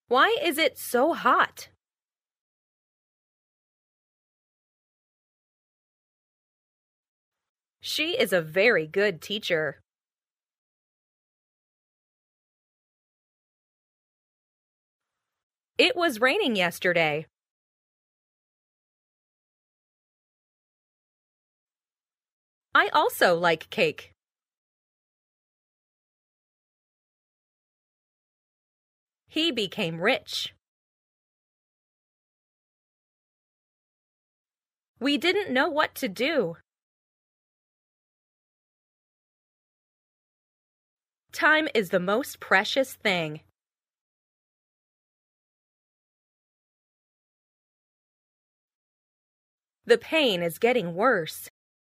Why is it so hot? She is a very good teacher. It was raining yesterday. I also like cake. He became rich. We didn't know what to do. Time is the most precious thing. The pain is getting worse.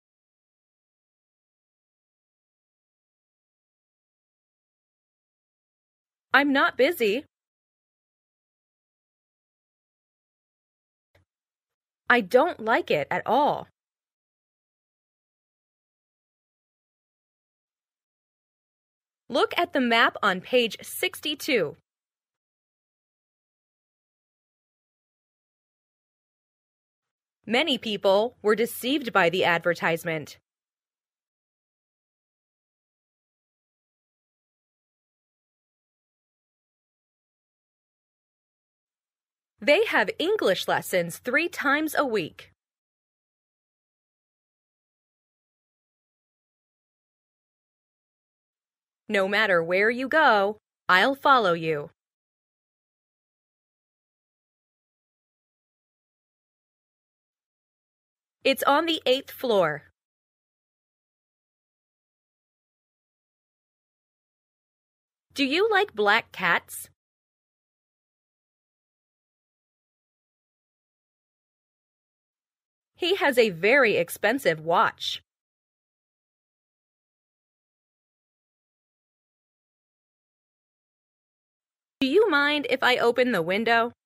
I'm not busy. I don't like it at all. Look at the map on page 62. Many people were deceived by the advertisement. They have English lessons 3 times a week. No matter where you go, I'll follow you. It's on the 8th floor. Do you like black cats? He has a very expensive watch. Do you mind if I open the window?